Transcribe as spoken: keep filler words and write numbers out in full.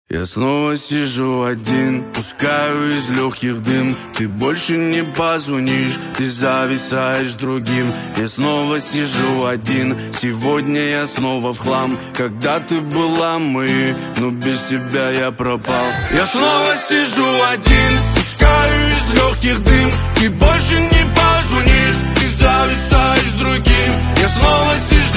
Я снова сижу один, пускаю из легких дым. Ты больше не позвонишь, ты зависаешь другим. Я снова сижу один, сегодня я снова в хлам. Когда ты была мы, но без тебя я пропал. Я снова сижу один, пускаю из легких дым. Ты больше не позвонишь, ты зависаешь другим. Я снова сижу